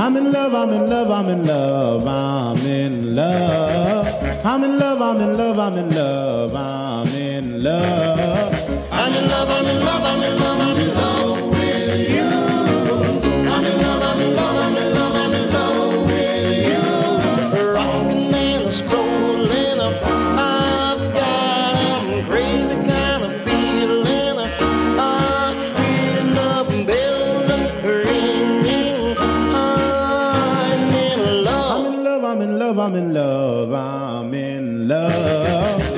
I'm in love, I'm in love, I'm in love, I'm in love. I'm in love, I'm in love, I'm in love, I'm in love. I'm in love, I'm in love, I'm in love, I'm in love with you. I'm in love, I'm in love, I'm in love, I'm in love with you. Rockin' and a strolling up, I've got a crazy kind of feeling. Hearing the bells ringing. I'm in love, I'm in love, I'm in love, I'm in love.